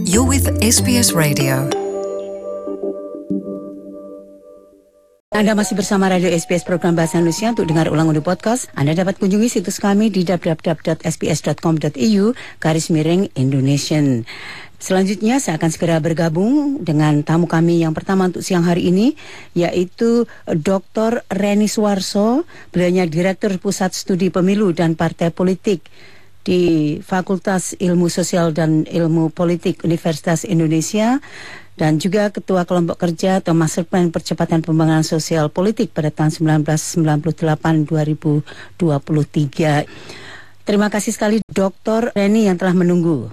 You're with SBS Radio. Anda masih bersama Radio SBS Program Bahasa Indonesia. Untuk dengar ulang audio podcast, Anda dapat kunjungi situs kami di www.sbs.com.au/Indonesian. Selanjutnya saya akan segera bergabung dengan tamu kami yang pertama untuk siang hari ini, yaitu Dr. Reni Suarso. Beliaunya Direktur Pusat Studi Pemilu dan Partai Politik di Fakultas Ilmu Sosial dan Ilmu Politik Universitas Indonesia, dan juga Ketua Kelompok Kerja atau Master Plan Percepatan Pembangunan Sosial Politik pada tahun 1998-2023. Terima kasih sekali Dr. Reni yang telah menunggu.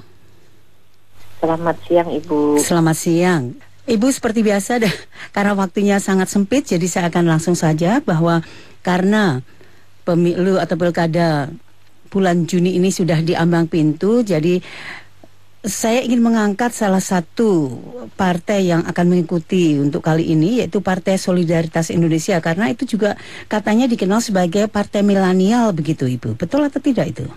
Selamat siang Ibu. Selamat siang. Ibu, seperti biasa karena waktunya sangat sempit, jadi saya akan langsung saja bahwa karena pemilu atau pilkada bulan Juni ini sudah diambang pintu, jadi saya ingin mengangkat salah satu partai yang akan mengikuti untuk kali ini, yaitu Partai Solidaritas Indonesia, karena itu juga katanya dikenal sebagai partai milenial, begitu Ibu. Betul atau tidak itu?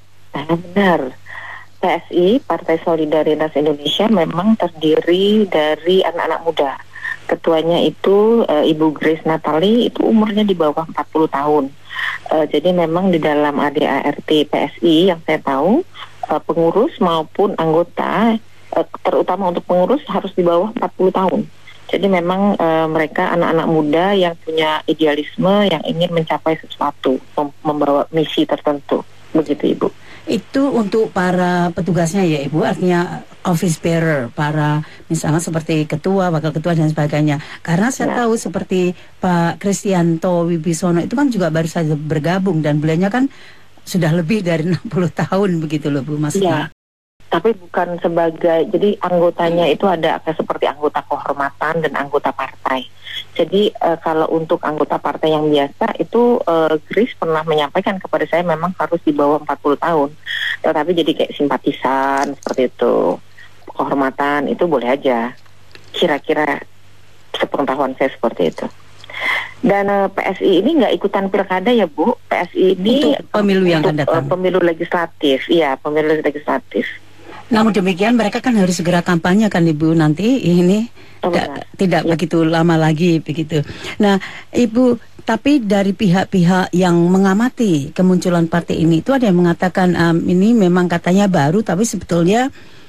Benar. PSI, Partai Solidaritas Indonesia, memang terdiri dari anak-anak muda. Ketuanya itu Ibu Grace Natali, itu umurnya di bawah 40 tahun. Jadi memang di dalam ADART PSI yang saya tahu, pengurus maupun anggota, terutama untuk pengurus harus di bawah 40 tahun. Jadi memang mereka anak-anak muda yang punya idealisme, yang ingin mencapai sesuatu, membawa misi tertentu. Begitu Ibu. Itu untuk para petugasnya ya Ibu, artinya office bearer, para misalnya seperti ketua, wakil ketua dan sebagainya. Karena saya tahu seperti Pak Kristianto Wibisono itu kan juga baru saja bergabung, dan beliaunya kan sudah lebih dari 60 tahun begitu loh Bu, Mas. Iya. Tapi bukan sebagai, jadi anggotanya itu ada seperti anggota kehormatan dan anggota partai. Jadi kalau untuk anggota partai yang biasa itu Grace pernah menyampaikan kepada saya memang harus di bawah 40 tahun. Tetapi jadi kayak simpatisan seperti itu. Kehormatan itu boleh aja. Kira-kira sepengetahuan saya seperti itu. Dan PSI ini nggak ikutan pilkada ya Bu. PSI ini untuk pemilu yang akan datang. Pemilu legislatif, iya pemilu legislatif. Namun demikian mereka kan harus segera kampanye kan Ibu nanti ini tidak begitu lama lagi begitu. Nah Ibu, tapi dari pihak-pihak yang mengamati kemunculan partai ini itu ada yang mengatakan ini memang katanya baru, tapi sebetulnya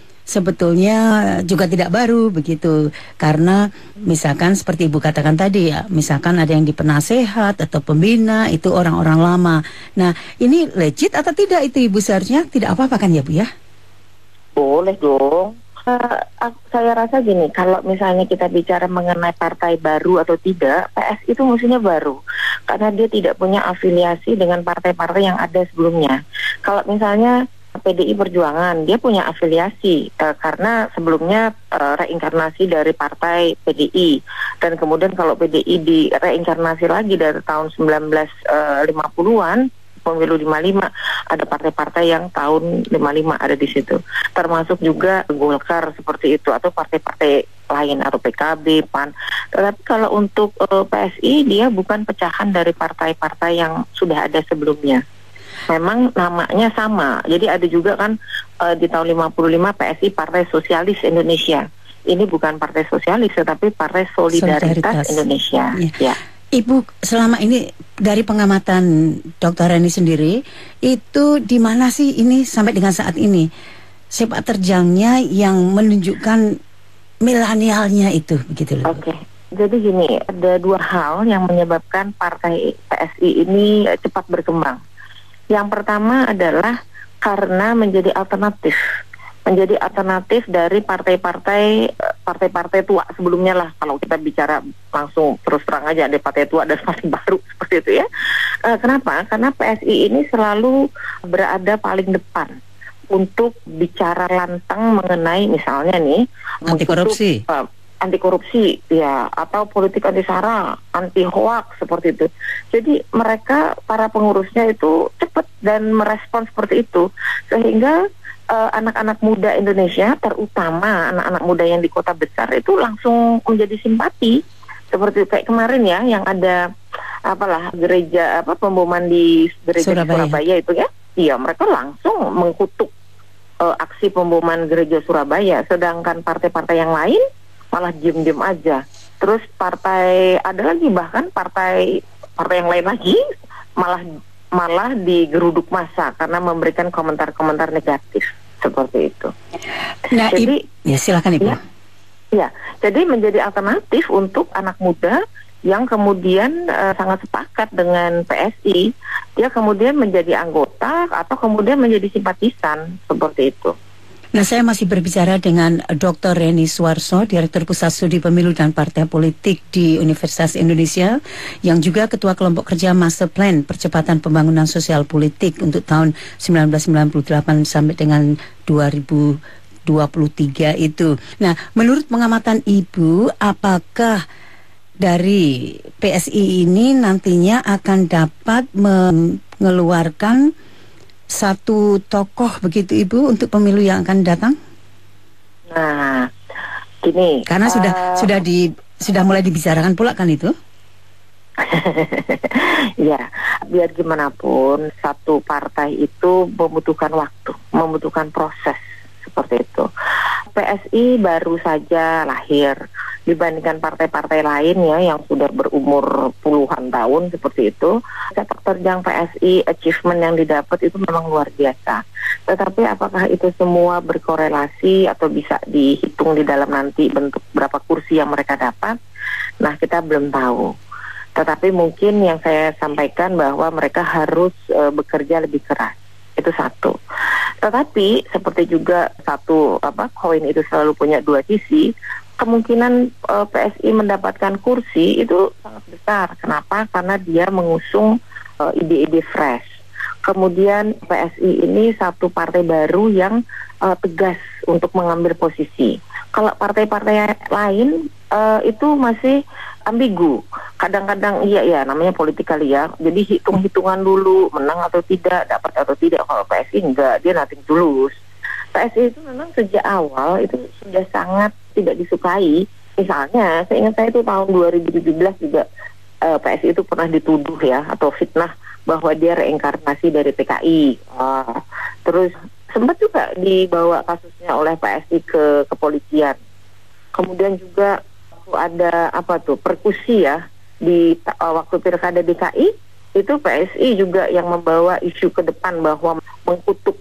juga tidak baru begitu, karena misalkan seperti Ibu katakan tadi ya, misalkan ada yang di penasehat atau pembina itu orang-orang lama. Nah ini legit atau tidak itu Ibu? Seharusnya tidak apa-apa kan ya Bu ya? Boleh dong. Saya rasa gini, kalau misalnya kita bicara mengenai partai baru atau tidak, PS itu mestinya baru, karena dia tidak punya afiliasi dengan partai-partai yang ada sebelumnya. Kalau misalnya PDI Perjuangan, dia punya afiliasi karena sebelumnya reinkarnasi dari partai PDI, dan kemudian kalau PDI direinkarnasi lagi dari tahun 1950-an, pemilu 55, ada partai-partai yang tahun 55 ada di situ. Termasuk juga Golkar seperti itu, atau partai-partai lain, atau PKB, PAN. Tetapi kalau untuk PSI, dia bukan pecahan dari partai-partai yang sudah ada sebelumnya. Memang namanya sama. Jadi ada juga kan di tahun 55 PSI Partai Sosialis Indonesia. Ini bukan Partai Sosialis, tetapi Partai Solidaritas Indonesia. Ya. Ibu, selama ini dari pengamatan Dr. Reni sendiri, itu di mana sih ini sampai dengan saat ini sepak terjangnya yang menunjukkan milenialnya itu begitu loh. Oke. Jadi gini, ada dua hal yang menyebabkan partai PSI ini cepat berkembang. Yang pertama adalah karena menjadi alternatif dari partai-partai tua sebelumnya lah. Kalau kita bicara langsung terus terang aja, ada partai tua dan partai baru seperti itu ya. Kenapa? Karena PSI ini selalu berada paling depan untuk bicara lantang mengenai misalnya nih anti korupsi ya, atau politik anti sara, anti hoax seperti itu. Jadi mereka, para pengurusnya itu cepat dan merespon seperti itu, sehingga anak-anak muda Indonesia, terutama anak-anak muda yang di kota besar itu langsung menjadi simpati. Seperti kayak kemarin ya, yang ada pemboman di gereja Surabaya itu ya. Iya, mereka langsung mengkutuk aksi pemboman gereja Surabaya, sedangkan partai-partai yang lain malah diem-diem aja. Terus ada lagi bahkan partai yang lain lagi malah digeruduk massa karena memberikan komentar-komentar negatif seperti itu. Nah, jadi ya silakan Ibu. Ya, jadi menjadi alternatif untuk anak muda yang kemudian sangat sepakat dengan PSI, dia kemudian menjadi anggota atau kemudian menjadi simpatisan seperti itu. Nah, saya masih berbicara dengan Dr. Reni Suarso, Direktur Pusat Studi Pemilu dan Partai Politik di Universitas Indonesia, yang juga Ketua Kelompok Kerja Master Plan Percepatan Pembangunan Sosial Politik untuk tahun 1998 sampai dengan 2023 itu. Nah, menurut pengamatan Ibu, apakah dari PSI ini nantinya akan dapat mengeluarkan satu tokoh begitu Ibu untuk pemilu yang akan datang? Nah, gini. Karena sudah mulai dibicarakan pula kan itu? Ya, biar gimana pun satu partai itu membutuhkan waktu, membutuhkan proses seperti itu. PSI baru saja lahir dibandingkan partai-partai lain ya yang sudah berumur puluhan tahun seperti itu. Sepak terjang PSI, achievement yang didapat itu memang luar biasa. Tetapi apakah itu semua berkorelasi atau bisa dihitung di dalam nanti bentuk berapa kursi yang mereka dapat? Nah, kita belum tahu. Tetapi mungkin yang saya sampaikan bahwa mereka harus bekerja lebih keras. Itu satu. Tetapi seperti juga koin itu selalu punya dua sisi. Kemungkinan PSI mendapatkan kursi itu sangat besar. Kenapa? Karena dia mengusung ide-ide fresh. Kemudian PSI ini satu partai baru yang tegas untuk mengambil posisi. Kalau partai-partai lain itu masih ambigu. Kadang-kadang iya namanya politik kali ya. Jadi hitung-hitungan dulu menang atau tidak, dapat atau tidak. Kalau PSI enggak, dia nothing tulus. PSI itu memang sejak awal itu sudah sangat tidak disukai. Misalnya, saya ingat saya itu tahun 2017 juga PSI itu pernah dituduh ya atau fitnah bahwa dia reinkarnasi dari PKI. Terus sempat juga dibawa kasusnya oleh PSI ke kepolisian. Kemudian juga ada perkusi ya di waktu pilkada DKI itu PSI juga yang membawa isu ke depan bahwa mengkutuk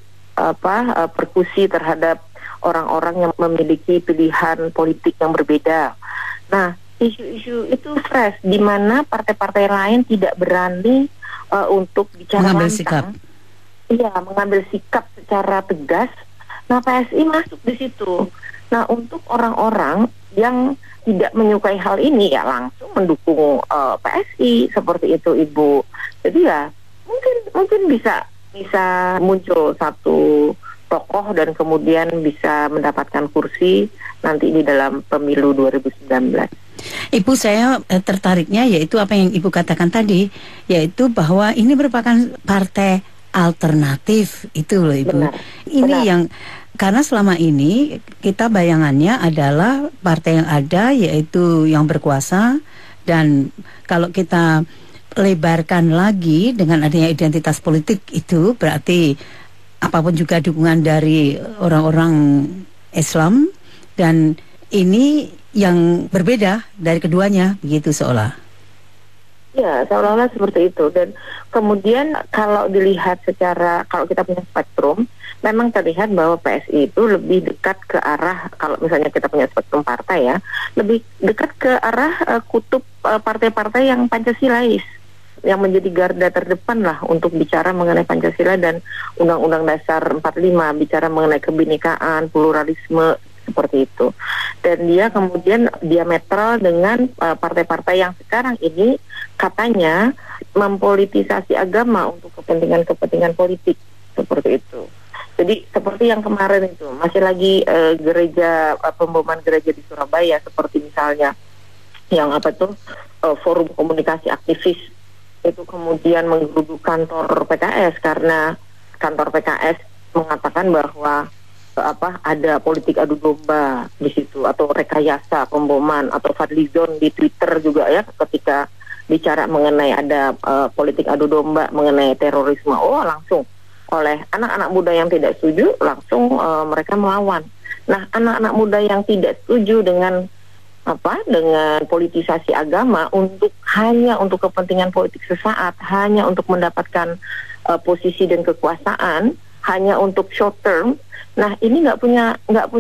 perkusi terhadap orang-orang yang memiliki pilihan politik yang berbeda. Nah, isu-isu itu fresh di mana partai-partai lain tidak berani untuk bicara mengambil lantang. sikap. Iya, mengambil sikap secara tegas. Nah, PSI masuk di situ. Nah, untuk orang-orang yang tidak menyukai hal ini ya langsung mendukung PSI seperti itu, Ibu. Jadi ya mungkin bisa muncul satu tokoh dan kemudian bisa mendapatkan kursi nanti di dalam pemilu 2019. Ibu, saya tertariknya yaitu apa yang Ibu katakan tadi, yaitu bahwa ini merupakan partai alternatif itu loh Ibu. Benar, ini benar. Yang karena selama ini kita bayangannya adalah partai yang ada yaitu yang berkuasa, dan kalau kita lebarkan lagi dengan adanya identitas politik itu berarti apapun juga dukungan dari orang-orang Islam, dan ini yang berbeda dari keduanya begitu seolah. Ya, seolah-olah seperti itu. Dan kemudian kalau dilihat kalau kita punya spektrum, memang terlihat bahwa PSI itu lebih dekat ke arah, kalau misalnya kita punya spektrum partai ya, lebih dekat ke arah kutub partai-partai yang Pancasilais, yang menjadi garda terdepan lah untuk bicara mengenai Pancasila dan Undang-Undang Dasar 45, bicara mengenai kebinekaan, pluralisme, seperti itu. Dan dia kemudian diametral dengan partai-partai yang sekarang ini katanya mempolitisasi agama untuk kepentingan politik, seperti itu. Jadi seperti yang kemarin itu masih lagi pemboman gereja di Surabaya, seperti misalnya yang forum komunikasi aktivis itu kemudian menggeruduk kantor PKS karena kantor PKS mengatakan bahwa ada politik adu domba di situ atau rekayasa pemboman, atau Fadlizon di Twitter juga ya ketika bicara mengenai ada politik adu domba mengenai terorisme, langsung oleh anak-anak muda yang tidak setuju, langsung mereka melawan. Nah, anak-anak muda yang tidak setuju dengan politisasi agama hanya untuk kepentingan politik sesaat, hanya untuk mendapatkan posisi dan kekuasaan, hanya untuk short term. Nah, ini nggak punya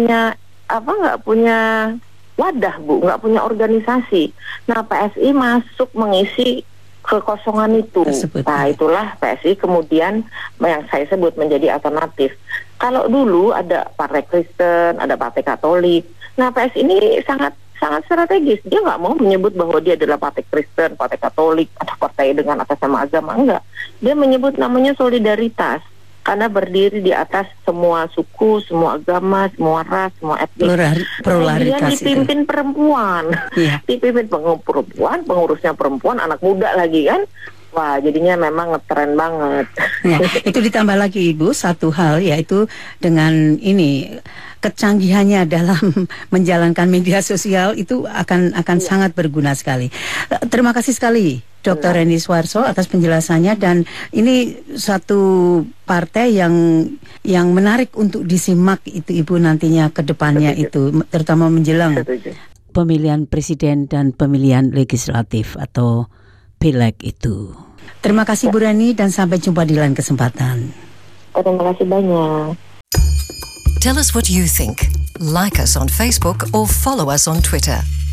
wadah, Bu, nggak punya organisasi. Nah, PSI masuk mengisi kekosongan itu. Nah, itulah PSI kemudian yang saya sebut menjadi alternatif. Kalau dulu ada Partai Kristen, ada Partai Katolik. Nah, PSI ini sangat strategis. Dia nggak mau menyebut bahwa dia adalah Partai Kristen, Partai Katolik, atau partai dengan atas nama agama. Enggak. Dia menyebut namanya solidaritas. Karena berdiri di atas semua suku, semua agama, semua ras, semua etnis. Kemudian dipimpin perempuan. Dipimpin perempuan, pengurusnya perempuan, anak muda lagi kan. Wah, jadinya memang ngetren banget. Ya, itu ditambah lagi Ibu satu hal, yaitu dengan ini kecanggihannya dalam menjalankan media sosial itu akan sangat berguna sekali. Terima kasih sekali Dr. Reni Suharso atas penjelasannya, dan ini satu partai yang menarik untuk disimak itu Ibu nantinya ke depannya itu, terutama menjelang pemilihan presiden dan pemilihan legislatif atau pileg itu. Terima kasih Bu Reni dan sampai jumpa di lain kesempatan. Terima kasih banyak. Tell us what you think. Like us on Facebook or follow us on Twitter.